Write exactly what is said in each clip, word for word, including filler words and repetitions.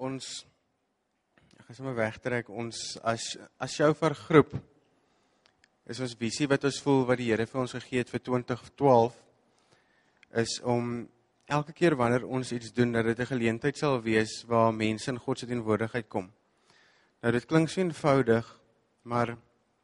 ons, ek gaan sommer wegtrek, ons as, as Shofar groep, is ons visie wat ons voel, wat die Here vir ons gegee het vir twintig twaalf, is om elke keer wanneer ons iets doen, dat dit 'n geleentheid sal wees, waar mense in God se teenwoordigheid kom. Nou dit klink so eenvoudig, maar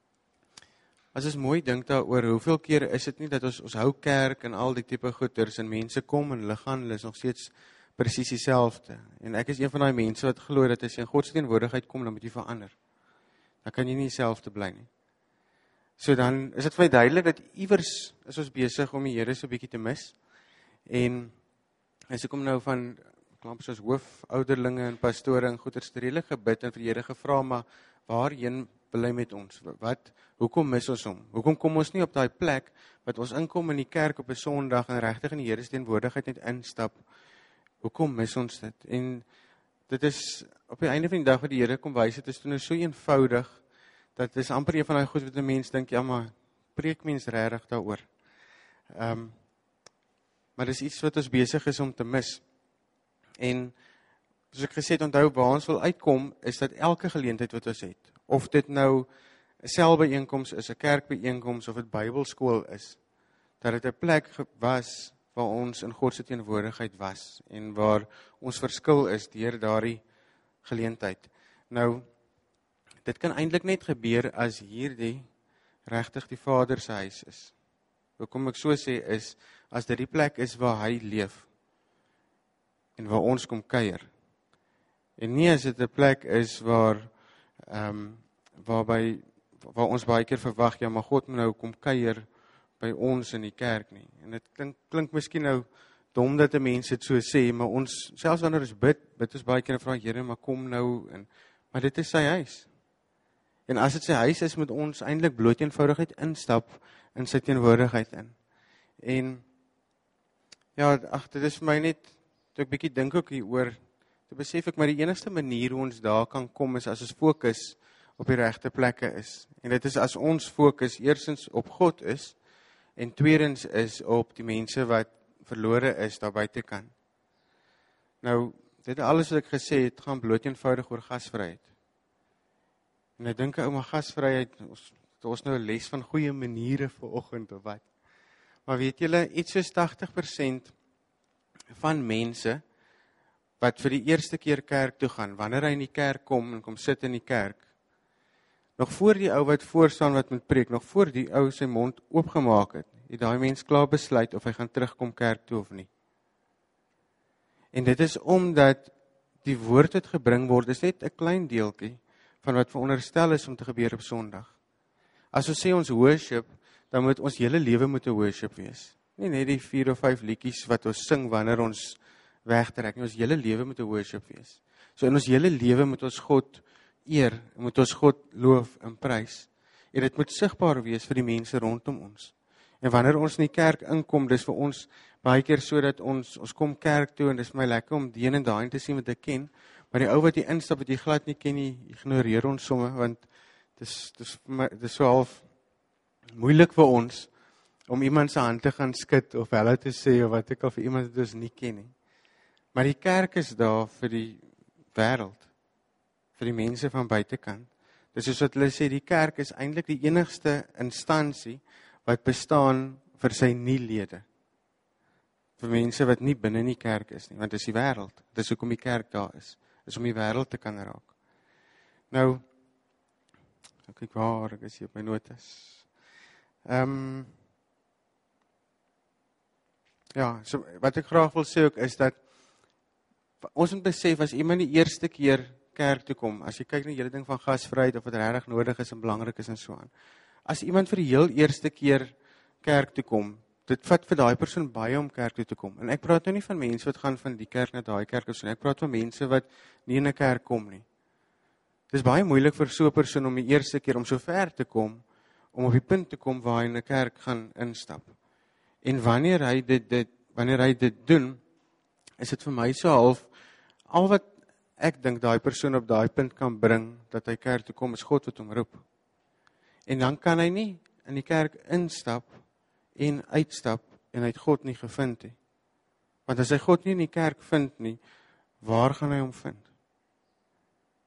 as ons mooi dink daaroor, hoeveel keer is dit nie, dat ons, ons hou kerk en al die tipe goeders, en mense kom en hulle gaan, hulle is nog steeds presies dieselfde. En ek is een van die mense wat glo dat as jy in God se teenwoordigheid kom, dan moet jy verander. Dan kan jy nie dieselfde bly nie. So dan is dit vir my duidelik dat iewers is ons besig om die Here so 'n bietjie te mis. En as ek kom nou van klamp soos hoofouderlinge en pastore en goeders redelik gebid en vir die Here gevra, maar waarheen wil hy met ons? Wat, hoekom mis ons hom? Hoekom kom ons nie op daai plek wat ons inkom in die kerk op 'n Sondag en regtig in die Here se teenwoordigheid net instap? Hoekom mis ons dit? En dit is op die einde van die dag wat die Here kom wys, dit is toe nou so eenvoudig, dat dit is amper een van die goed wat 'n mens dink, ja maar, preek mens regtig daaroor. Um, maar dis iets wat ons besig is om te mis. En, soos ek gesê het, onthou, waar ons wil uitkom, is dat elke geleentheid wat ons het, of dit nou 'n selbyeenkoms is, 'n kerkbyeenkoms, of dit Bybelskool is, dat dit 'n plek was, waar ons in God se teenwoordigheid was, en waar ons verskil is deur daardie geleentheid. Nou, dit kan eintlik net gebeur as hierdie regtig die Vader se huis is. Hoekom ek so sê is, as dit die plek is waar hy leef, en waar ons kom kuier. En nie as dit 'n plek is waar, um, waarby, waar ons baie keer verwag, ja maar God moet nou kom kuier by ons in die kerk nie. En dit klink, klink miskien nou dom dat 'n mens dit so sê, maar ons, selfs wanneer ons bid, bid ons baie keer en vra, Here, maar kom nou, en, maar dit is sy huis. En as dit sy huis is, moet ons eintlik bloot eenvoudigheid instap in sy teenwoordigheid in. En ja, ag, dit is vir my net, toe ek bietjie dink ook hieroor, toe besef ek, maar die enigste manier hoe ons daar kan kom, is as ons fokus op die regte plekke is. En dit is as ons fokus eerstens op God is, en tweedens is op die mense wat verlore is daar buitekant. Nou, dit alles wat ek gesê het, gaan bloot eenvoudig oor gasvryheid. En ek dink, ouma, gasvryheid, ons, ons nou 'n les van goeie maniere vir oggend of wat. Maar weet julle, iets soos tagtig persent van mense wat vir die eerste keer kerk toe gaan, wanneer hy in die kerk kom en kom sit in die kerk, nog voor die ou wat voorstaan wat moet preek, nog voor die ou sy mond oopgemaak het, het daai mens klaar besluit of hy gaan terugkom kerk toe of nie. En dit is omdat die woord wat gebring word, is net 'n klein deeltjie van wat veronderstel is om te gebeur op Sondag. As ons sê ons worship, dan moet ons hele lewe moet 'n worship wees. Nie net die vier of vyf liedjies wat ons sing wanneer ons wegtrek nie, ons hele lewe moet 'n worship wees. So in ons hele lewe moet ons God eer, moet ons God loof en prys. En dit moet sigbaar wees vir die mense rondom ons. En wanneer ons in die kerk inkom, dis vir ons baie keer so dat ons, ons kom kerk toe, en dis vir my lekker om die een en daai te sien wat ek ken, maar die ou wat hier instap, wat jy glad nie ken nie, ignoreer ons somme, want dis, dis, dis so half moeilik vir ons, om iemand se hand te gaan skud, of hulle te sê, of wat ek al vir iemand wat ons nie ken nie. Maar die kerk is daar vir die wêreld, vir die mense van buitekant. Dis soos wat hulle sê, die kerk is eintlik die enigste instansie wat bestaan vir sy nie-lede. Vir mense wat nie binne in die kerk is nie, want dit is die wêreld. Dis hoekom die kerk daar is, is om die wêreld te kan raak. Nou, ek kyk waar, ek is hier op my notas. Ehm, um, ja, so, wat ek graag wil sê ook is dat, ons moet besef, as iemand die eerste keer kerk toe kom, as jy kyk na die hele ding van gasvryheid, of wat regtig nodig is en belangrik is en so aan. As iemand vir die heel eerste keer kerk toe kom, dit vat vir daai persoon baie om kerk toe te kom. En ek praat nou nie van mense wat gaan van die kerk na daai kerk of so nie, ek praat van mense wat nie in 'n kerk kom nie. Dit is baie moeilik vir so 'n persoon om die eerste keer om so ver te kom, om op die punt te kom waar hy in 'n kerk gaan instap. En wanneer hy dit, dit, wanneer hy dit doen, is dit vir my so half, al wat ek dink daai persoon op daai punt kan bring, dat hy kerk toe kom, is God wat hom roep. En dan kan hy nie in die kerk instap, en uitstap, en hy het God nie gevind nie. Want as hy God nie in die kerk vind nie, waar gaan hy hom vind?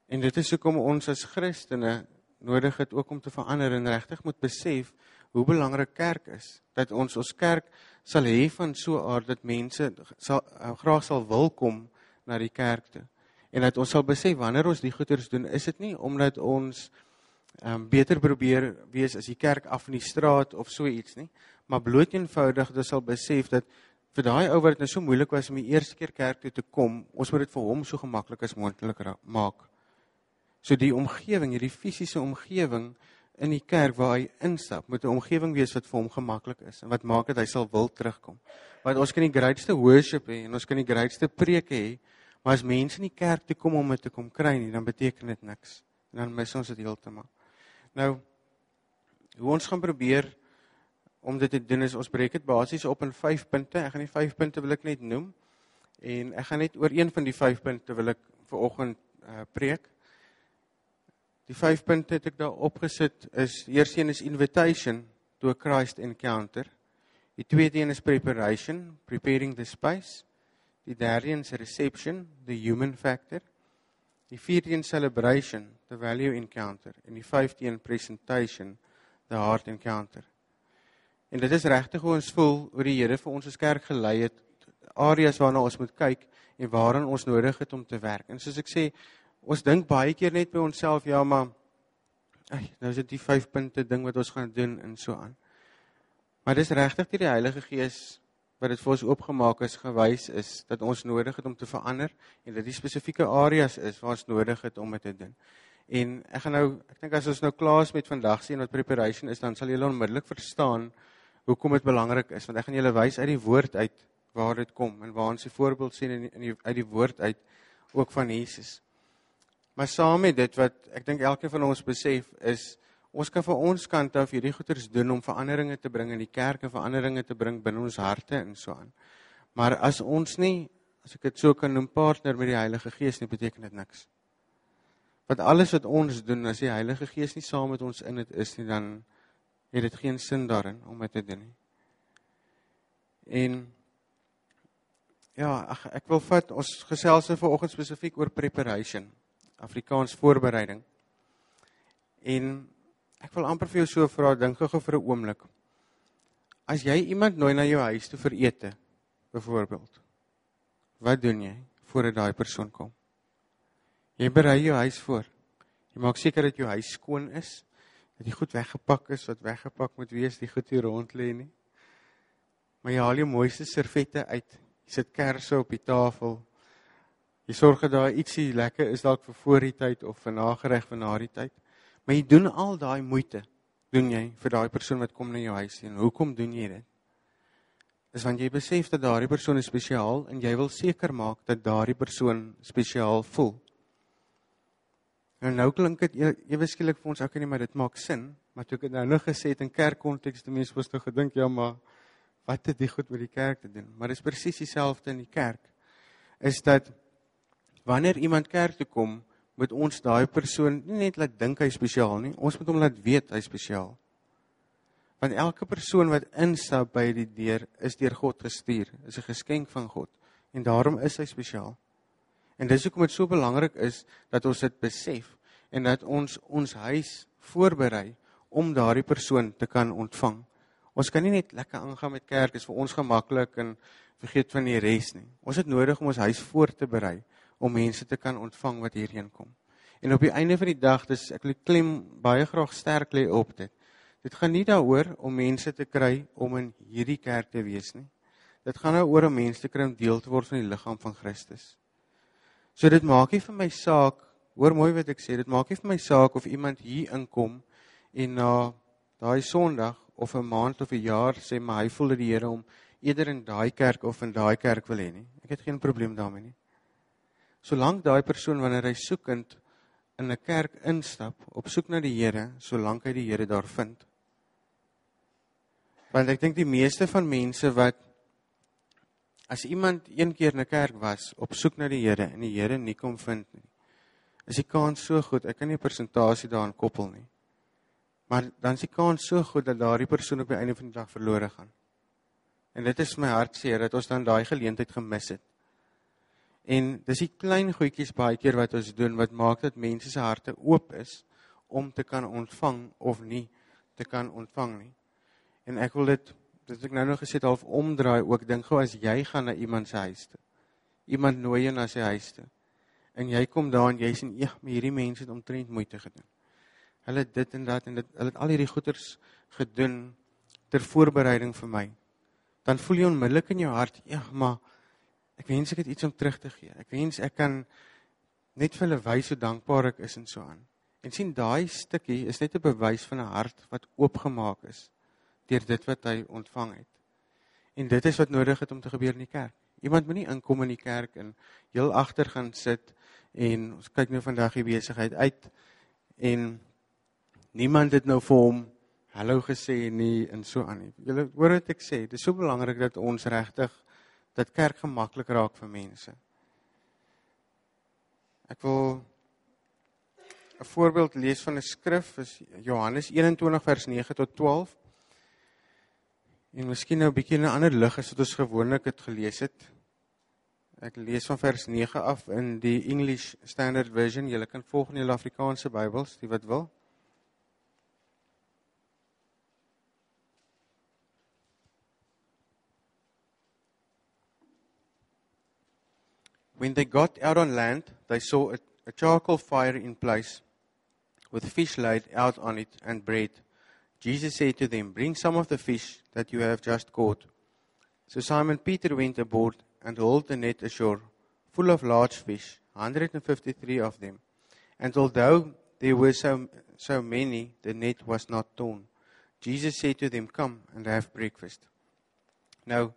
En dit is hoekom ons as Christene nodig het ook om te verander en regtig moet besef hoe belangrik kerk is. Dat ons ons kerk sal hê van so 'n aard dat mense sal, uh, graag sal wil kom na die kerk toe. En dat ons sal besef wanneer ons die goeders doen, is dit nie omdat ons um, beter probeer wees as die kerk af in die straat of so iets nie, maar bloot eenvoudig dat ons sal besef dat vir daai ou wat dit nou so moeilik was om die eerste keer kerk toe te kom, ons moet dit vir hom so gemaklik as moontlik maak. So die omgewing, hierdie fisiese omgewing in die kerk waar hy instap, moet 'n omgewing wees wat vir hom gemaklik is en wat maak dat hy sal wil terugkom. Want ons kan die grootste worship hê en ons kan die grootste preke hê, maar as mense in die kerk toe kom om dit te kom kry nie, dan beteken dit niks. En dan mis ons dit heeltemal. Nou, hoe ons gaan probeer om dit te doen is, ons breek dit basies op in vyf punte. Ek gaan die vyf punte wil ek net noem. En ek gaan net oor een van die vyf punte wil ek vanoggend uh, preek. Die vyf punte het ek daar opgesit is, die eerste een is invitation to a Christ encounter. Die tweede een is preparation, preparing the space. Die derde een is reception, the human factor. Die vierde een celebration, the value encounter. En die vyfde een presentation, the heart encounter. En dit is regtig hoe ons voel, hoe die Here vir ons as kerk gelei het, areas waarna ons moet kyk en waarin ons nodig het om te werk. En soos ek sê, ons dink baie keer net by onsself, ja maar, ay, nou is dit die vyf punte ding wat ons gaan doen en so aan. Maar dis regtig deur die Heilige Gees wat dit vir ons oopgemaak is, gewys is, dat ons nodig het om te verander, en dat die spesifieke areas is waar ons nodig het om dit te doen. En ek gaan nou, ek dink as ons nou klaar is met vandag sien wat preparation is, dan sal julle onmiddellik verstaan hoekom dit belangrik is, want ek gaan julle wys uit die woord uit waar dit kom, en waar ons die voorbeeld sien in die, in die, uit die woord uit, ook van Jesus. Maar saam met dit wat ek dink elkeen van ons besef is, ons kan van ons kant af hierdie goeders doen om veranderinge te bring in die kerk en veranderinge te bring binne ons harte en so aan. Maar as ons nie, as ek dit so kan noem, partner met die Heilige Gees nie, beteken dit niks. Want alles wat ons doen, as die Heilige Gees nie saam met ons in dit is nie, dan het dit geen sin daarin om dit te doen nie. En ja, ach, ek wil vat, ons gesels vanoggend spesifiek oor preparation, Afrikaans voorbereiding. En ek wil amper vir jou so vra, dink gou vir 'n oomblik. As jy iemand nooi na jou huis toe vir ete, byvoorbeeld, wat doen jy voordat daai persoon kom? Jy berei jou huis voor. Jy maak seker dat jou huis skoon is, dat die goed weggepak is, wat weggepak moet wees, die goed hier rond lê nie. Maar jy haal jou mooiste servette uit, jy sit kersse op die tafel, jy sorg dat daar ietsie lekker is dalk vir voor die tyd, of vir nagereg vir na die tyd. Maar jy doen al daai moeite, doen jy vir daai persoon wat kom na jou huis. En hoekom doen jy dit? Dis want jy besef dat daardie persoon is spesiaal, en jy wil seker maak dat daardie persoon spesiaal voel. En nou klink dit ewe skielik vir ons, okay, nie, maar dit maak sin, maar toe ek het nou nog gesê het in kerkkonteks, die mense was toe gedink, ja maar, wat het die goed met die kerk te doen? Maar dit is presies dieselfde in die kerk, is dat, wanneer iemand kerk toe kom, moet ons daai persoon nie net laat dink hy is spesiaal nie, ons moet hom laat weet hy is spesiaal. Want elke persoon wat instap by die deur, is deur God gestuur, is 'n geskenk van God, en daarom is hy spesiaal. En dis hoekom dit so belangrik is, dat ons dit besef, en dat ons ons huis voorberei, om daardie persoon te kan ontvang. Ons kan nie net lekker aangaan met kerk, is vir ons gemaklik, en vergeet van die res nie. Ons het nodig om ons huis voor te berei, om mense te kan ontvang wat hierheen kom. En op die einde van die dag, dus ek wil klem baie graag sterk lê op dit. Dit gaan nie daaroor om mense te kry om in hierdie kerk te wees nie. Dit gaan daaroor om mense te kry om deel te word van die liggaam van Christus. So dit maak nie vir my saak, hoor mooi wat ek sê, dit maak nie vir my saak of iemand hier inkom en na uh, daai Sondag of 'n maand of 'n jaar sê, maar hy voel dat die Here hom eerder in daai kerk of in daai kerk wil hê nie. Ek het geen probleem daarmee nie. Solank daai persoon, wanneer hy soekend in 'n kerk instap, op soek na die Here, solank hy die Here daar vind. Want ek dink die meeste van mense wat, as iemand een keer in 'n kerk was, op soek na die Here, en die Here nie kom vind nie, is die kans so goed, ek kan nie 'n persentasie daaraan koppel nie, maar dan is die kans so goed, dat daardie persoon op die einde van die dag verlore gaan. En dit is my hartseer, dat ons dan daai geleentheid gemis het. En dis die klein goedjies baie keer wat ons doen, wat maak dat mense se harte oop is, om te kan ontvang, of nie te kan ontvang nie. En ek wil dit, dit ek nou nog gesê, half omdraai ook, dink gou as jy gaan na iemand se huis toe, iemand nooi jou na sy huis toe, en jy kom daar en jy sê, ja, maar hierdie mense het omtrent moeite gedoen. Hulle het dit en dat, en dit, hulle het al hierdie goeders gedoen, ter voorbereiding vir my. Dan voel jy onmiddellik in jou hart, ja, maar ek wens ek het iets om terug te gee. Ek wens ek kan net vir hulle wys hoe dankbaar ek is en so aan. En sien, daai stukkie is net 'n bewys van 'n hart wat oopgemaak is deur dit wat hy ontvang het. En dit is wat nodig het om te gebeur in die kerk. Iemand moet nie inkom in die kerk en heel agter gaan sit en ons kyk nou vandag die besigheid uit en niemand het nou vir hom hallo gesê nie en so aan nie. Julle hoor wat ek sê, dit is so belangrik dat ons regtig dat kerk gemaklik raak vir mense. Ek wil 'n voorbeeld lees van 'n skrif, is Johannes eenentwintig vers nege tot twaalf. En miskien nou 'n bietjie in 'n ander lig as wat ons gewoonlik het gelees het. Ek lees van vers nege af in die English Standard Version. Julle kan volg in julle Afrikaanse Bybels, die wat wil. When they got out on land, they saw a, a charcoal fire in place, with fish laid out on it and bread. Jesus said to them, "Bring some of the fish that you have just caught." So Simon Peter went aboard and hauled the net ashore, full of large fish, one hundred fifty-three of them. And although there were so, so many, the net was not torn. Jesus said to them, "Come and have breakfast." Nou,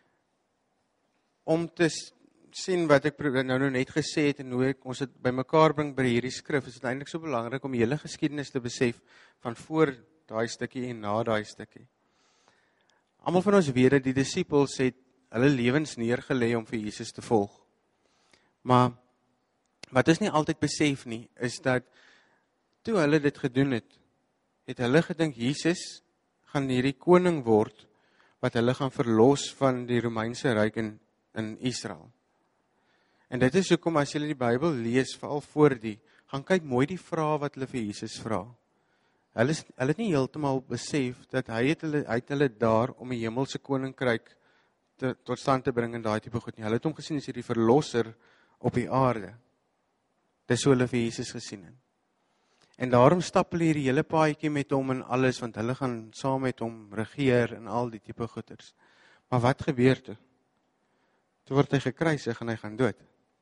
om te sien wat ek nou, nou net gesê het en hoe ek ons het by mekaar bring by hierdie skrif, is dit eintlik so belangrik om die hele geskiedenis te besef van voor daai stukkie en na daai stukkie. Almal van ons weet dat die disippels het hulle lewens neergelê om vir Jesus te volg. Maar wat ons nie altyd besef nie, is dat toe hulle dit gedoen het, het hulle gedink Jesus gaan hierdie koning word wat hulle gaan verlos van die Romeinse ryk in, in Israel. En dit is hoekom as julle die Bybel lees, veral voor die, gaan kyk mooi die vrae wat hulle vir Jesus vra. Hulle, is, hulle het nie heeltemal besef dat hy het hulle, hy het hulle daar om 'n hemelse koninkryk te, tot stand te bring in daai tipe goed nie. Hulle het hom gesien as hierdie verlosser op die aarde. Dis hoe hulle vir Jesus gesien het. En daarom stap hulle hierdie hele paadjie met hom en alles, want hulle gaan saam met hom regeer en al die tipe goeders. Maar wat gebeur toe? Toe word hy gekruisig en hy gaan dood.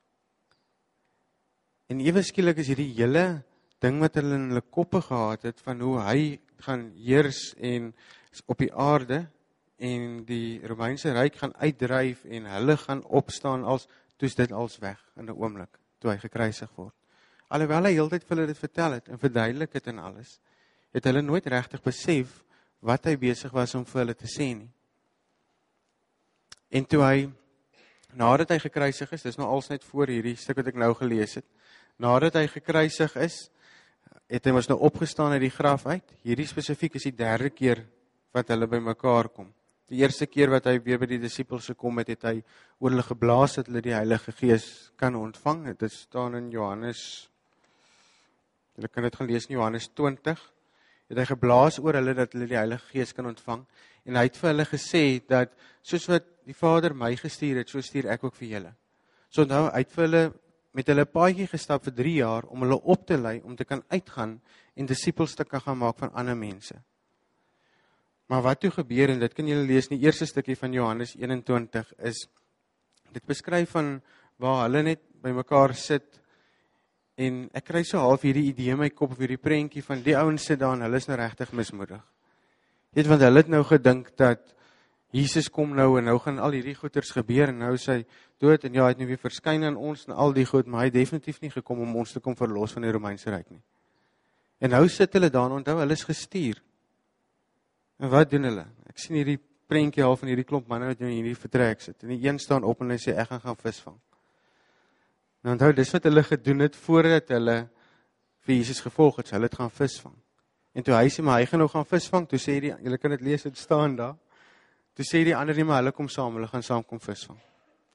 En ewe skielik is hierdie hele ding wat hulle in hulle koppe gehad het, van hoe hy gaan heers en op die aarde, en die Romeinse ryk gaan uitdryf, en hulle gaan opstaan, als, toe is dit als weg, in 'n oomblik, toe hy gekruisig word. Alhoewel hy heeltyd vir hulle dit vertel het, en verduidelik het en alles, het hulle nooit regtig besef, wat hy besig was om vir hulle te sê nie. En toe hy, nadat hy gekruisig is, dis nou als net voor hierdie stuk wat ek nou gelees het, nadat hy gekruisig is, het hy ons nou opgestaan uit die graf uit. Hierdie spesifiek is die derde keer wat hulle by mekaar kom. Die eerste keer wat hy weer by die disippels gekom het, het hy oor hulle geblaas dat hulle die Heilige Gees kan ontvang. Dit staan in Johannes, julle kan dit gaan lees in Johannes twintig, het hy geblaas oor hulle dat hulle die Heilige Gees kan ontvang, en hy het vir hulle gesê dat, soos wat die Vader my gestuur het, so stuur ek ook vir julle. So nou, hy het vir hulle met hulle paadjie gestap vir drie jaar, om hulle op te lei, om te kan uitgaan, en disippels te kan gaan maak van ander mense. Maar wat toe gebeur, en dit kan julle lees in die eerste stukkie van Johannes eenentwintig, is, dit beskryf van, waar hulle net by mekaar sit, en ek kry so half hierdie idee in my kop, of hierdie prentjie van, die ouens sit daar, en hulle is nou regtig mismoedig. Weet, want hulle het nou gedink, dat Jesus kom nou, en nou gaan al hierdie goeders gebeur, en nou is hy dood, en ja, hy het nou weer verskyn aan ons, en al die goed, maar hy het definitief nie gekom, om ons te kom verlos van die Romeinse ryk nie. En nou sit hulle daar, onthou, hulle is gestuur. En wat doen hulle? Ek sien hierdie prentjie al van hierdie klomp manne, wat in hierdie vertrek sit, en die een staan op, en hy sê, ek gaan gaan visvang. Nou onthou, dis wat hulle gedoen het, voordat hulle vir Jesus gevolg het, so hulle het gaan visvang. En toe hy sê, maar hy gaan nou gaan visvang, toe sê die, julle kan dit lees, het staan daar, toe sê die ander nie, maar hulle kom saam, hulle gaan saam kom visvang.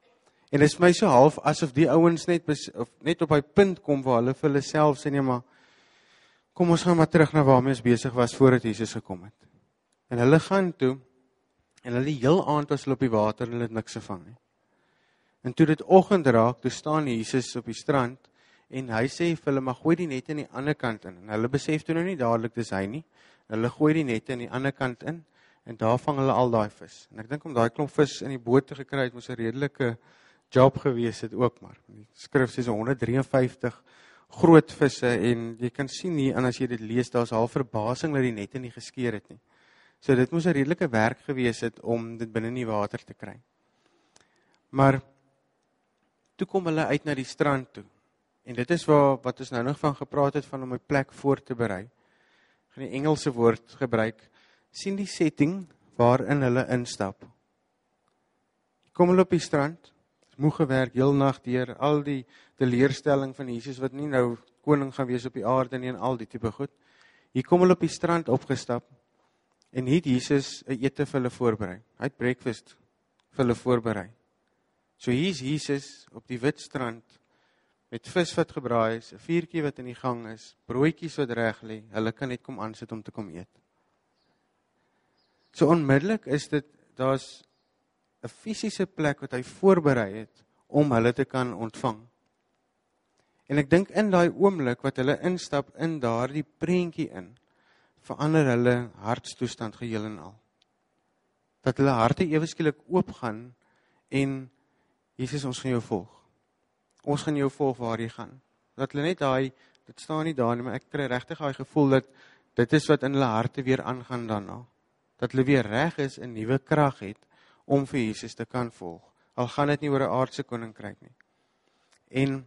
En dit is my so half asof die ouens net bes, of net op hy punt kom waar hulle vir hulle self sê, nee maar, kom ons gaan maar terug na waarmee ons besig was voordat Jesus gekom het. En hulle gaan toe, en hulle heel aand was hulle op die water en hulle het niks gevang nie. En toe dit oggend raak, toe staan Jesus op die strand, en hy sê vir hulle, maar gooi die nette in die ander kant in. En hulle besef toe nou nie dadelik dis hy nie. En hulle gooi die nette in die ander kant in, en daar vang hulle al daai vis. En ek dink om daai klomp vis in die boot te gekry het, moes 'n redelike job gewees het ook maar. Die skrif sê so honderd drie en vyftig groot visse, en jy kan sien nie, en as jy dit lees, daar is al verbasing dat die nette nie geskeur het nie. So dit moes 'n redelike werk gewees het om dit binne in die water te kry. Maar toe kom hulle uit na die strand toe. En dit is waar wat ons nou nog van gepraat het van om 'n plek voor te berei. Ek gaan die Engelse woord gebruik. Sien die setting waarin hulle instap. Kom hulle op die strand, moeg gewerk heel nag deur, al die teleurstelling van Jesus wat nie nou koning gaan wees op die aarde nie en al die tipe goed. Hier kom hulle op die strand opgestap en hier het Jesus 'n ete vir hulle voorberei. Hy het breakfast vir hulle voorberei. So hier is Jesus op die wit strand met vis wat gebraai is, 'n vuurtjie wat in die gang is, broodjies wat reg lê. Hulle kan net kom aansit om te kom eet. So onmiddellik is dit, daar's 'n fisiese plek wat hy voorberei het om hulle te kan ontvang. En ek dink in daai oomblik wat hulle instap in daardie prentjie in, verander hulle hartstoestand geheel en al. Dat hulle harte ewe skielik oopgaan en Jesus, ons gaan jou volg. Ons gaan jou volg waar jy gaan. Dat hulle net daai, dit staan nie daar nie, maar ek kry regtig daai gevoel dat dit is wat in hulle harte weer aangaan daarna. Dat hulle weer reg is en nuwe krag het om vir Jesus te kan volg. Al gaan dit nie oor 'n aardse koninkryk nie. En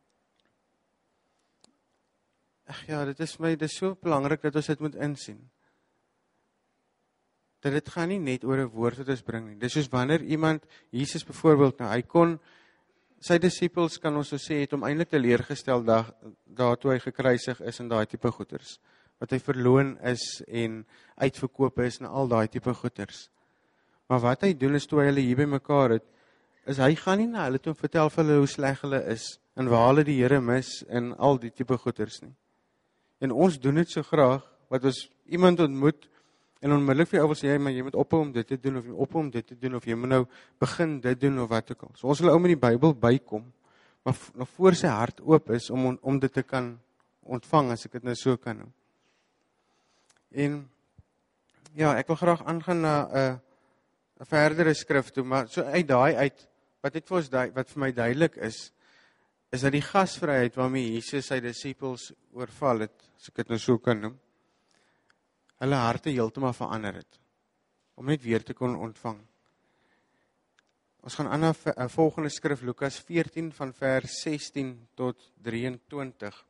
ag ja, dit is my dit is so belangrik dat ons dit moet insien. Dat dit gaan nie net oor 'n woord wat ons bring nie. Dis soos wanneer iemand, Jesus byvoorbeeld, nou hy kon, sy disippels kan ons so sê, het hom eintlik teleurgestel daar, daar toe hy gekruisig is en daai tipe goeders. Wat hy verloon is en uitverkoop is en al daai tipe goeders. Maar wat hy doen is toe hy hulle hier by mekaar het, is hy gaan nie na hulle toe vertel vir hulle hoe sleg hulle is en waar hulle die Here mis en al die tipe goeders nie. En ons doen dit so graag, wat ons iemand ontmoet en onmiddellik vir jou wil sê, maar jy moet ophou om dit te doen, of jy moet ophou om dit te doen, of jy moet nou begin dit doen, of wat ook al. So ons wil ou met die Bybel bykom, maar nog voor sy hart oop is, om, om dit te kan ontvang, as ek dit nou so kan noem. En, ja, ek wil graag aangaan na 'n uh, 'n verdere skrif toe, maar so uit daai uit, wat dit vir ons, wat vir my duidelik is, is dat die gasvryheid waarmee Jesus sy disippels oorval het, as ek dit nou so kan noem, hulle harte heeltemal verander het, om net weer te kon ontvang. Ons gaan aan na 'n volgende skrif, Lukas veertien van vers sestien tot drieëntwintig.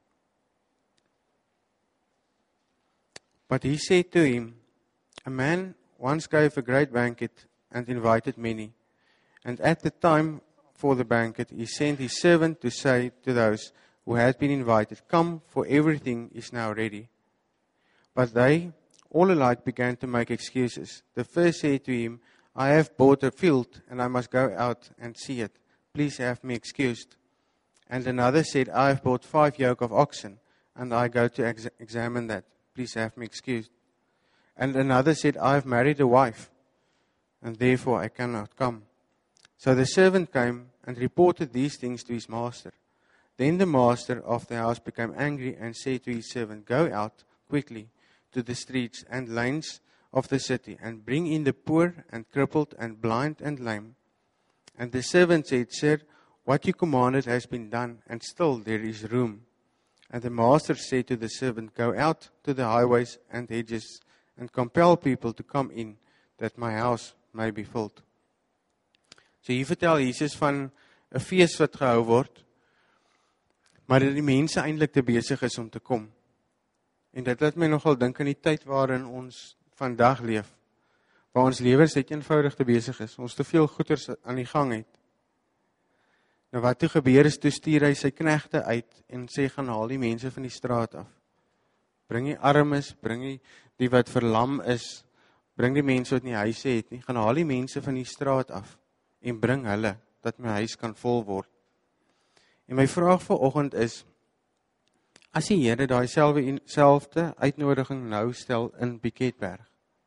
But he said to him, a man once gave a great banquet and invited many, and at the time for the banquet he sent his servant to say to those who had been invited, come, for everything is now ready. But they all alike began to make excuses. The first said to him, I have bought a field, and I must go out and see it. Please have me excused. And another said, I have bought five yoke of oxen, and I go to ex- examine that. Please have me excused. And another said, I have married a wife, and therefore I cannot come. So the servant came and reported these things to his master. Then the master of the house became angry and said to his servant, go out quickly to the streets and lanes of the city, and bring in the poor and crippled and blind and lame. And the servant said, Sir, what you commanded has been done, and still there is room. And the master said to the servant, go out to the highways and hedges, and compel people to come in, that my house may be filled. So hier vertel Jesus van 'n fees wat gehou word, maar dat die mense eintlik te besig is om te kom. En dit laat my nogal dink aan die tyd waarin ons vandag leef, waar ons lewens net eenvoudig te besig is, ons te veel goeders aan die gang het. Nou wat toe gebeur is, toe stuur hy sy knegte uit en sê, gaan haal die mense van die straat af. Bring die armes, bring die, die wat verlam is, bring die mense wat nie huise het nie, gaan haal die mense van die straat af en bring hulle dat my huis kan vol word. En my vraag vir oggend is, as die Here daai selfde selfde uitnodiging nou stel in Piketberg,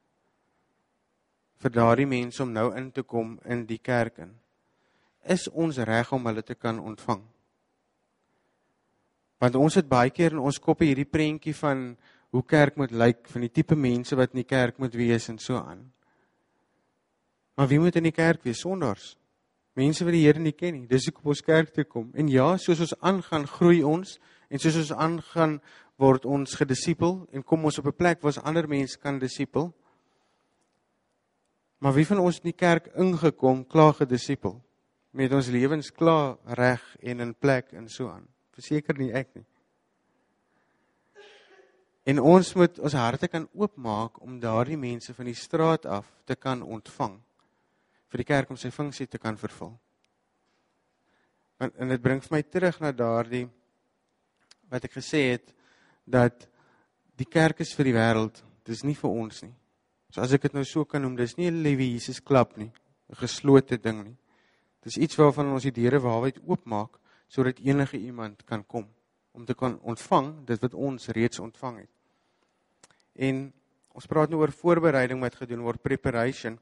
vir daardie mense om nou in te kom in die kerk in, is ons reg om hulle te kan ontvang? Want ons het baie keer in ons koppe hierdie prentjie van hoe kerk moet lyk, van die tipe mense wat in die kerk moet wees en so aan. Maar wie moet in die kerk wees? Sondaars. Mense wat die Here nie ken nie. Dis hoekom ons kerk toe kom. En ja, soos ons aangaan, groei ons, en soos ons aangaan, word ons gedisipel, en kom ons op 'n plek waar ons ander mense kan disipel. Maar wie van ons in die kerk ingekom, klaar gedisipel, met ons lewens klaar reg en in plek en so aan? Verseker nie ek nie. En ons moet ons harte kan oopmaak om daardie mense van die straat af te kan ontvang, vir die kerk om sy funksie te kan vervul. En, en dit bring vir my terug na daardie, wat ek gesê het, dat die kerk is vir die wêreld, dis nie vir ons nie. So as ek dit nou so kan noem, dis nie 'n liewe Jesus klap nie, 'n geslote ding nie. Dis iets waarvan ons die deure waarheid oopmaak, sodat enige iemand kan kom, om te kan ontvang, dit wat ons reeds ontvang het. En ons praat nou oor voorbereiding wat gedoen word, preparation.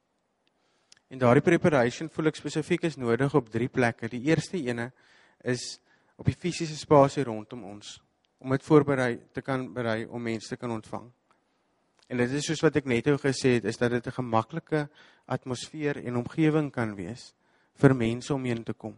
En daardie preparation voel ek spesifiek is nodig op drie plekke. Die eerste ene is op die fisiese spasie rondom ons, om dit voorberei te kan berei om mense te kan ontvang. En dit is soos wat ek net nou gesê het, is dat dit 'n gemaklike atmosfeer en omgewing kan wees vir mense om heen te kom.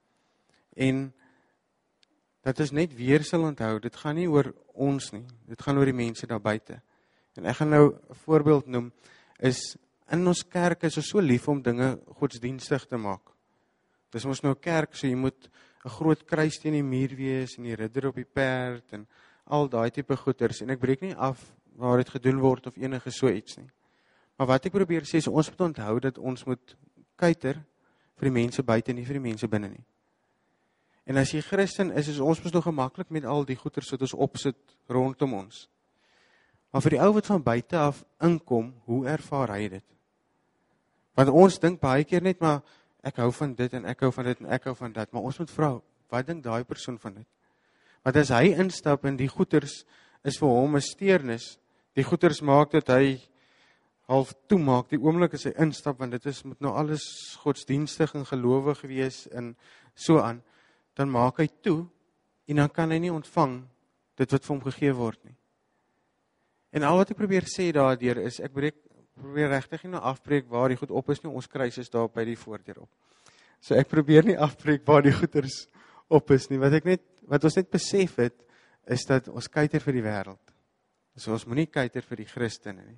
En dat is net weer sal onthou, dit gaan nie oor ons nie, dit gaan oor die mense daar buite. En ek gaan nou 'n voorbeeld noem, is in ons kerk is ons so lief om dinge godsdienstig te maak. Dis ons nou 'n kerk, so jy moet 'n groot kruis teen die muur wees, en die ridder op die perd, en al daai tipe goeders, en ek breek nie af waar dit gedoen word, of enige so iets nie. Maar wat ek probeer sê, is ons moet onthou, dat ons moet kuiter vir die mense buite, nie vir die mense binne nie. En as jy Christen is, is ons mos nog gemaklik met al die goeders wat ons opsit rondom ons. Maar vir die ou wat van buite af inkom, hoe ervaar hy dit? Want ons dink baie keer net, maar ek hou van dit, en ek hou van dit, en ek hou van dat. Maar ons moet vra, wat dink daai persoon van dit? Want as hy instap en die goeders is vir hom 'n steurnis, die goeders maak dat hy half toemaak, die oomblik as hy instap, want dit is, moet nou alles godsdienstig en gelowig wees, en so aan, dan maak hy toe, en dan kan hy nie ontvang dit wat vir hom gegee word nie. En al wat ek probeer sê daardeur is, ek breek, probeer regtig nie nou afbreek waar die goed op is nie, ons kruis is daar by die voordeur op. So ek probeer nie afbreek waar die goeders op is nie, wat ek net, wat ons net besef het, is dat ons kuiter vir die wêreld. So ons moenie kuiter vir die Christene nie.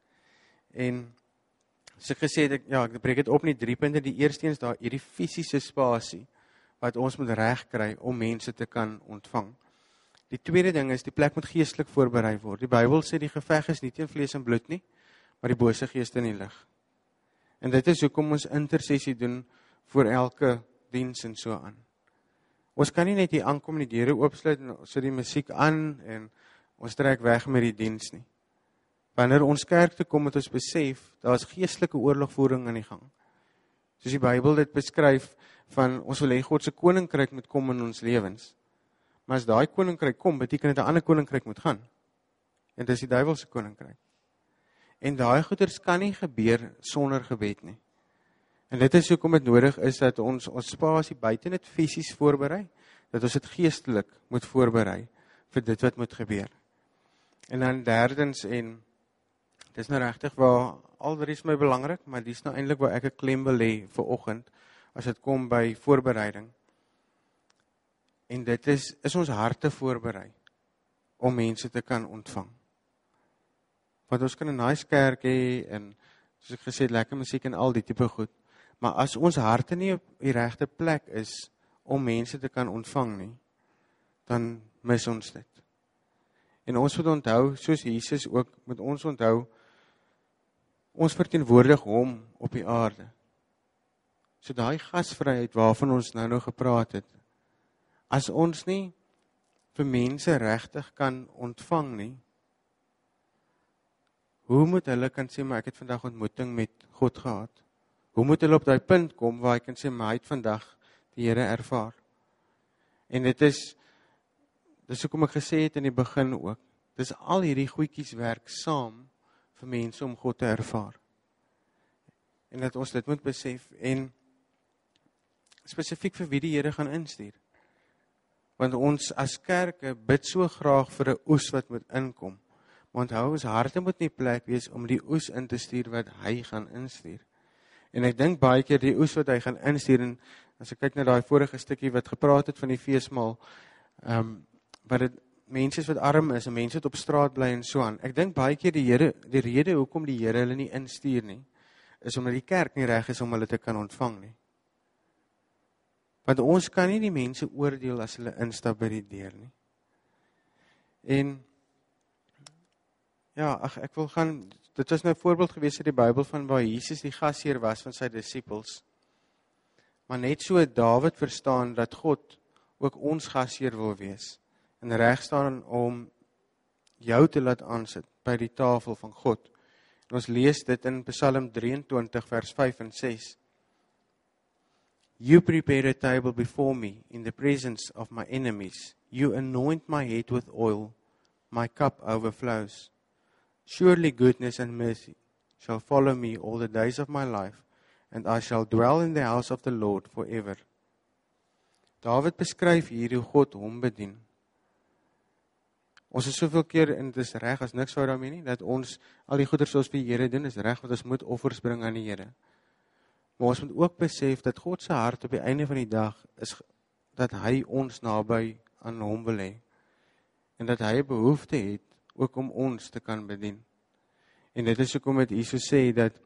En so ek gesê het, ja, ek breek dit op nie drie punte. Die eerste een is daar hierdie fisiese spasie wat ons moet reg kry om mense te kan ontvang. Die tweede ding is die plek moet geestelik voorberei word. Die Bybel sê die geveg is nie teen vlees en bloed nie, maar die bose geeste in die lig. En dit is hoekom ons intersessie doen vir elke diens en so aan. Ons kan nie net hier aankom en die deure oopsluit en sit die musiek aan en ons trek weg met die diens nie. Wanneer ons kerk toe kom, het ons besef, daar is geestelike oorlogvoering aan die gang. Soos die Bybel dit beskryf, van ons wil hê God se koninkryk moet kom in ons lewens. Maar as daai koninkryk kom, beteken dit 'n ander koninkryk moet gaan. En dit is die duiwel se koninkryk. En daai goeders kan nie gebeur sonder gebed nie. En dit is hoekom dit nodig is dat ons ons spasie buite net fisies voorberei, dat ons dit geestelik moet voorberei vir dit wat moet gebeur. En dan derdens, en dit is nou regtig waar al drie is my belangrik, maar dis nou eintlik waar ek 'n klem wil lê vir oggend as dit kom by voorbereiding. En dit is is ons harte voorberei om mense te kan ontvang. Want ons kan 'n nice kerk hê en soos ek gesê het, lekker musiek en al die tipe goed. Maar as ons harte nie op die regte plek is om mense te kan ontvang nie, dan mis ons dit. En ons moet onthou, soos Jesus ook, moet ons onthou, ons verteenwoordig hom op die aarde. So daai gasvryheid waarvan ons nou nou gepraat het, as ons nie vir mense regtig kan ontvang nie, hoe moet hulle kan sê, maar ek het vandag ontmoeting met God gehad? Hoe moet hulle op daai punt kom waar hy kan sê, maar hy het vandag die Here ervaar? En dit is, dis hoekom ek gesê het in die begin ook, dis al hierdie goedjies werk saam vir mense om God te ervaar. En dat ons dit moet besef, en spesifiek vir wie die Here gaan instuur. Want ons as kerke bid so graag vir 'n oes wat moet inkom. Maar onthou, ons harte moet nie plek wees om die oes in te stuur wat hy gaan instuur. En ek dink baie keer die oes wat hy gaan instuur, en as ek kyk na daai vorige stukkie wat gepraat het van die feesmaal, um, wat dit mense wat arm is, en mense wat op straat bly en so aan. Ek dink baie keer die Here, die rede hoekom die Here hulle nie instuur nie, is omdat die kerk nie reg is om hulle te kan ontvang nie. Want ons kan nie die mense oordeel as hulle instap by die deur nie. En ja, ag, ek wil gaan, dit was nou 'n voorbeeld gewees uit die Bybel van waar Jesus die gasheer was van sy disippels. Maar net so het Dawid verstaan dat God ook ons gasheer wil wees en reg staan om jou te laat aansit by die tafel van God. En ons lees dit in Psalm drieëntwintig vers vyf en ses. You prepare a table before me in the presence of my enemies. You anoint my head with oil. My cup overflows. Surely goodness and mercy shall follow me all the days of my life, and I shall dwell in the house of the Lord forever. Dawid beskryf hier hoe God hom bedien. Ons is soveel keer, en dit is reg, as niks fout daarmee nie, dat ons al die goeders soos vir die Here doen, is reg, want ons moet offers bring aan die Here. Maar ons moet ook besef dat God se hart op die einde van die dag is dat hy ons naby aan hom wil hê. En dat hy 'n behoefte het ook om ons te kan bedien. En dit is hoekom dit Jesus sê dat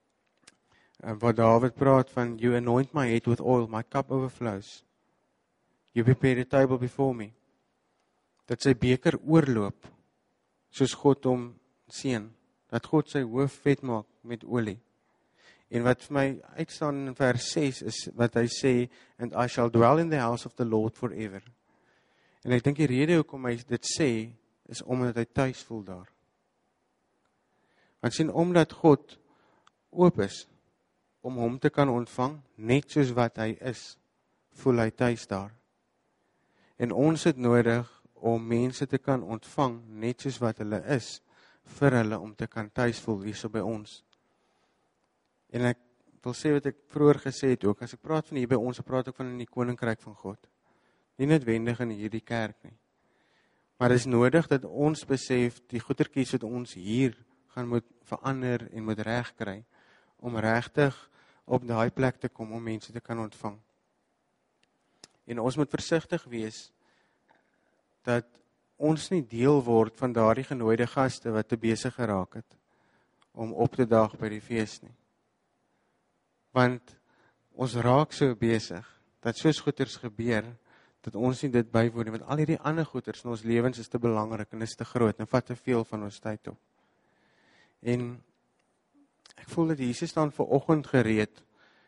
uh, waar Dawid praat van you anoint my head with oil, my cup overflows. You prepare a table before me. Dat sy beker oorloop soos God hom seën. Dat God sy hoof vet maak met olie. En wat vir my uitstaan in vers ses is wat hy sê, and I shall dwell in the house of the Lord forever. En ek dink die rede hoekom hy dit sê, is omdat hy tuis voel daar. Want sien, omdat God oop is om hom te kan ontvang, net soos wat hy is, voel hy tuis daar. En ons het nodig om mense te kan ontvang, net soos wat hulle is, vir hulle om te kan tuis voel hierso by ons. En ek wil sê wat ek vroeër gesê het ook, as ek praat van hier by ons, ek praat ook van in die koninkryk van God. Nie noodwendig in hierdie kerk nie. Maar dit is nodig dat ons besef, die goedertjies wat ons hier gaan moet verander en moet reg kry, om regtig op daai plek te kom, om mense te kan ontvang. En ons moet versigtig wees, dat ons nie deel word van daardie genooide gaste, wat te besig geraak het, om op te daag by die fees nie. Want ons raak so besig, dat soos goeders gebeur, dat ons nie dit bywoon nie, want al hierdie ander goeders in ons lewens is te belangrik en is te groot en vat te veel van ons tyd op. En ek voel dat Jesus staan vanoggend gereed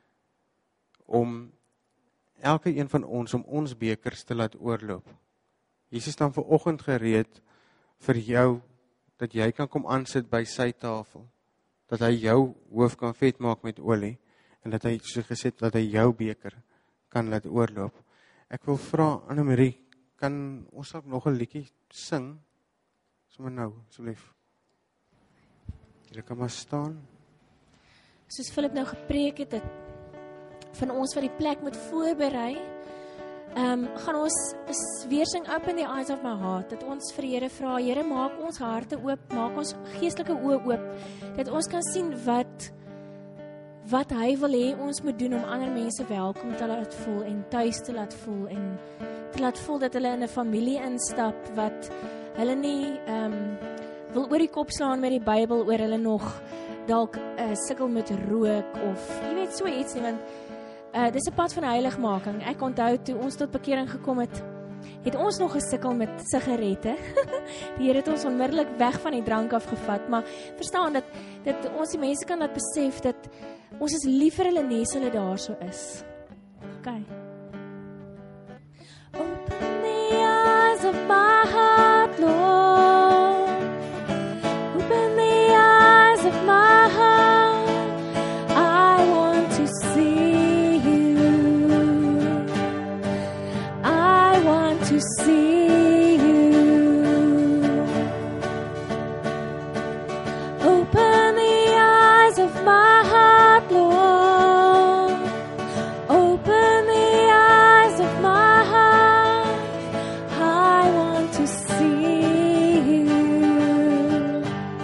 om elke een van ons, om ons bekers te laat oorloop. Jesus staan vanoggend gereed vir jou, dat jy kan kom aansit by sy tafel, dat hy jou hoof kan vet maak met olie, en dat hy, soos gesê, dat hy jou beker kan laat oorloop. Ek wil vra, Annemarie, kan ons ook nog 'n liedjie sing? Sommer nou, asseblief. Julle kan maar staan. Soos Philip nou gepreek het, het van ons wat die plek moet voorberei, um, gaan ons weer sing Open the Eyes of My Heart, dat ons vir Here vra, Here, maak ons harte oop, maak ons geestelike oë oop, dat ons kan sien wat wat hy wil hê ons moet doen om ander mense welkom te laat voel en tuis te laat voel en te laat voel dat hulle in 'n familie instap wat hulle nie um, wil oor die kop slaan met die Bybel oor hulle nog dalk uh, sukkel met rook of jy weet so iets nie, want uh, dis 'n pad van heiligmaking. Ek onthou toe ons tot bekering gekom het, het ons nog gesukkel met sigarette. Die Here het ons onmiddellik weg van die drank afgevat, maar verstaan dat dat ons die mense kan laat besef dat ons is lief vir hulle nie as hulle daar so is. Okay. Open the eyes of my heart, Lord. Open the eyes of my heart. I want want to see you. Open the eyes of my heart, Lord. Open the eyes of my heart. I want to see you.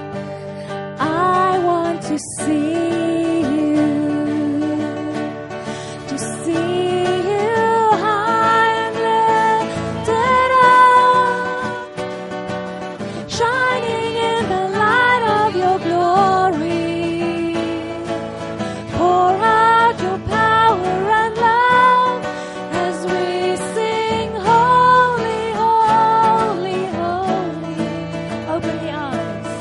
I want to see you. To see you high and lifted up, shining in the light of your glory. Pour out your power and love as we sing, holy, holy, holy. Open the eyes.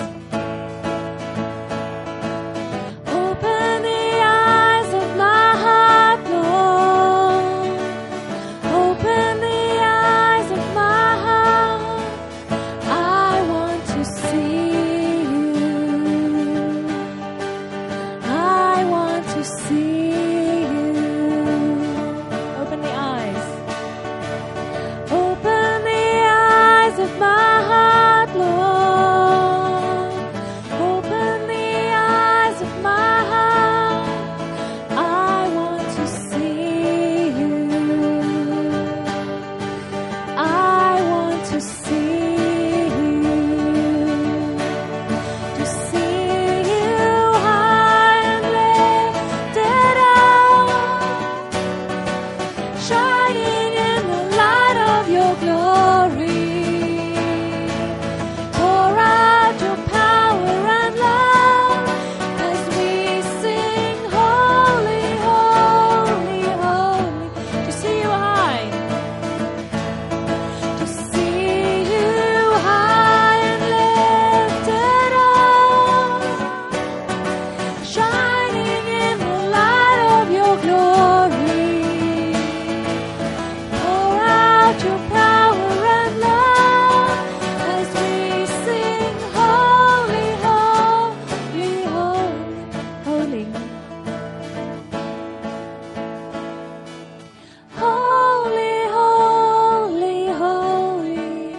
Open the eyes of my heart, Lord. Open the eyes of my heart. I want to see you. I want to see you. Open the eyes. Open the eyes of my heart, Lord. Open the eyes of my heart. I want to see you. I want to see you. To see you high and lifted up, shining in the light of your glory. Pour out your power and love as we sing, holy, holy, holy. To see you high. To see you high and lifted up, shining in the light of your glory. Pour out your power and love as we sing, holy, holy, holy, holy. Holy, holy, holy.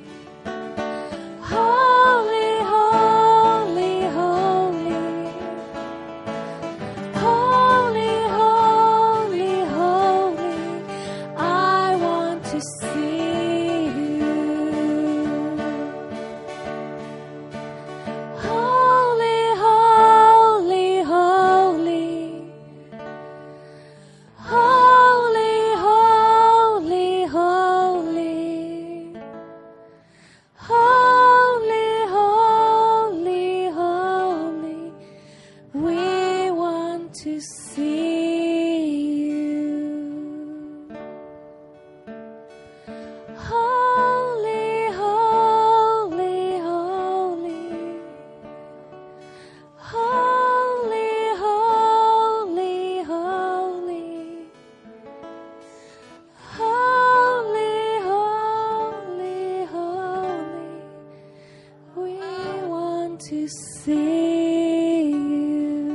Holy, holy, holy. Holy, holy, holy. I want to see you. Holy, holy, holy. Holy, holy, holy. Holy, holy, holy. We want to see you. Holy, holy, holy. Holy, holy, holy. Holy, holy, holy. We want to see you.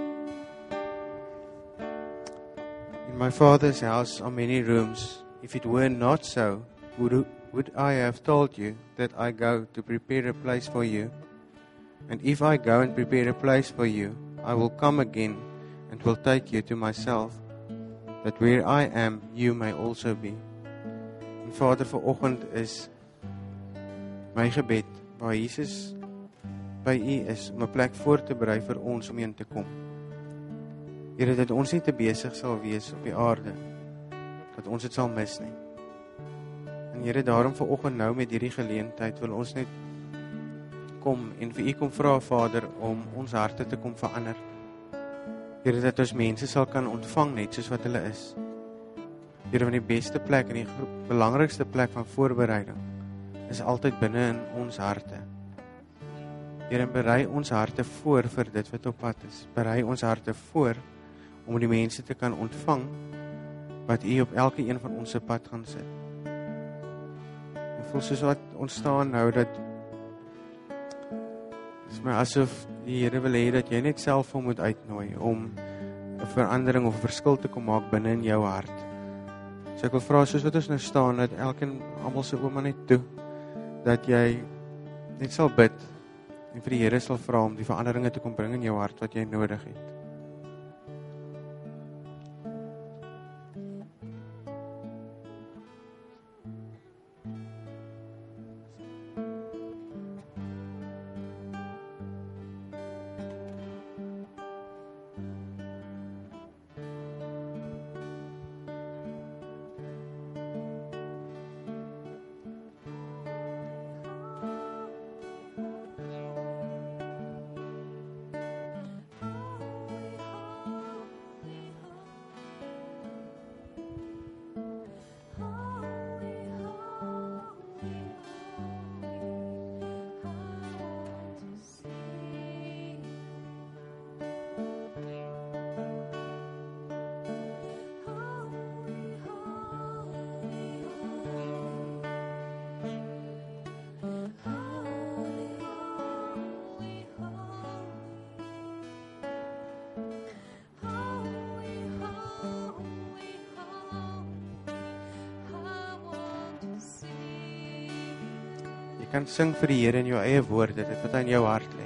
In my Father's house are many rooms. If it were not so, would, would I have told you that I go to prepare a place for you? And if I go and prepare a place for you, I will come again and will take you to myself, that where I am, you may also be. En Vader, vanoggend is my gebed waar Jesus by U is om 'n plek voor te berei vir ons om heen te kom. Here, dat ons nie te besig sal wees op die aarde, dat ons dit sal mis nie. En Here, daarom vanoggend nou met hierdie geleentheid wil ons net kom en vir U kom vra, Vader, om ons harte te kom verander. Here, dat ons mense sal kan ontvang net soos wat hulle is. Here, want die beste plek en die belangrikste plek van voorbereiding is altyd binne in ons harte. Here, berei ons harte voor vir dit wat op pad is. Berei ons harte voor om die mense te kan ontvang wat U op elke een van ons se pad gaan sit. Ek voel soos wat ons staan nou dat is my asof die Here wil hê dat jy net self hom moet uitnooi om 'n verandering of 'n verskil te kom maak binne in jou hart. So ek wil vra, soos wat ons nou staan, dat elkeen, almal se ouma net toe, dat jy net sal bid, en vir die Here sal vra om die veranderinge te kom bring in jou hart, wat jy nodig het. Jy kan sing vir die Here in jou eie woorde, dit wat in jou hart lê.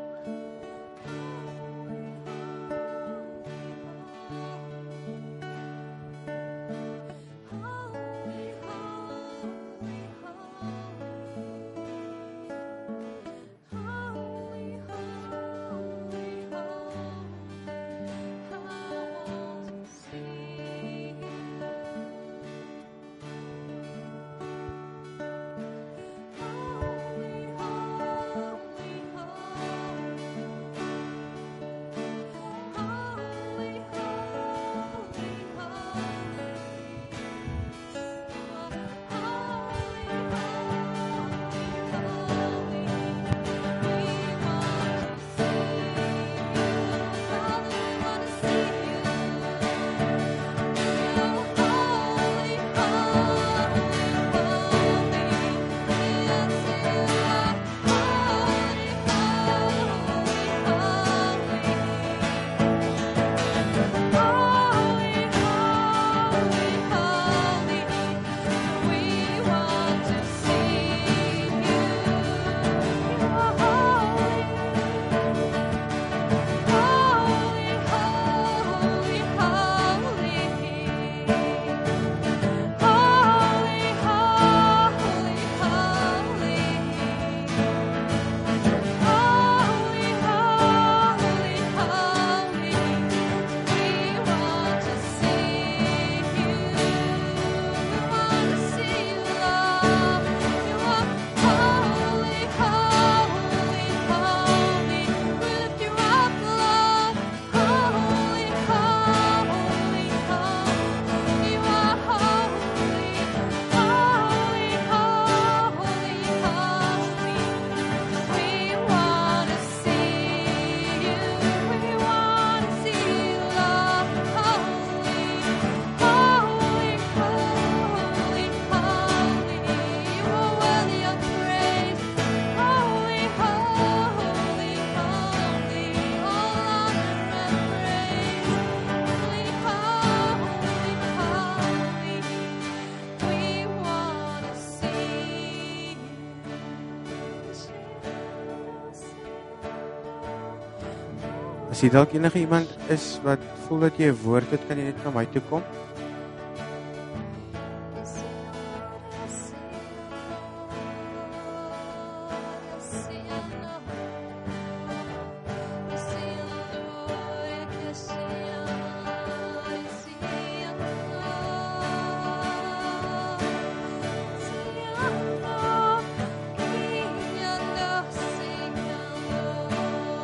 As jy dalk enige iemand is wat voel dat jy 'n woord het, kan jy net na my toe kom.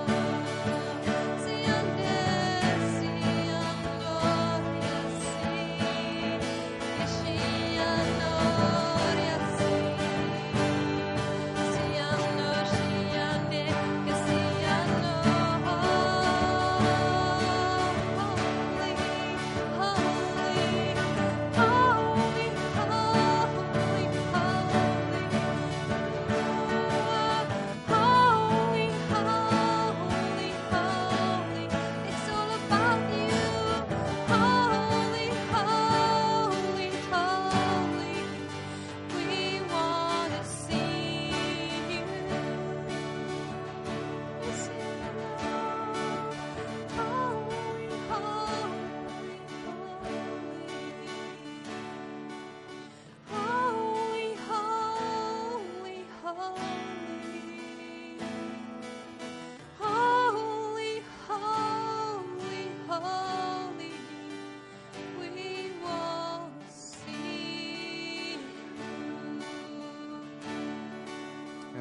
See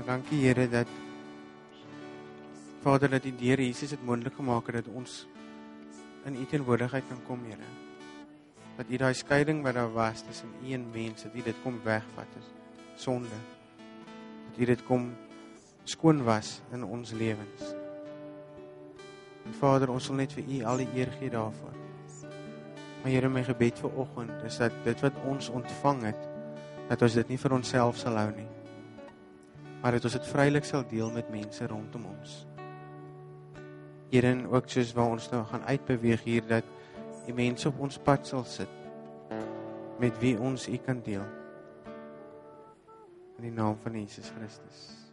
Ja, dankie Here dat Vader, dat U deur Jesus het moontlik gemaak het dat ons in U teenwoordigheid kan kom, Here. Dat U daai skeiding wat daar was tussen U en mens, dat U dit kom wegvat, is sonde. Dat U dit kom skoon was in ons lewens. En Vader, ons wil net vir U al die eer gee daarvoor. Maar Here, my gebed vir oggend is dat dit wat ons ontvang het, dat ons dit nie vir onsself sal hou nie, maar dat ons dit vrylik sal deel met mense rondom ons. Here, en ook soos waar ons nou gaan uitbeweeg hier, dat die mense op ons pad sal sit, met wie ons U kan deel. In die naam van Jesus Christus.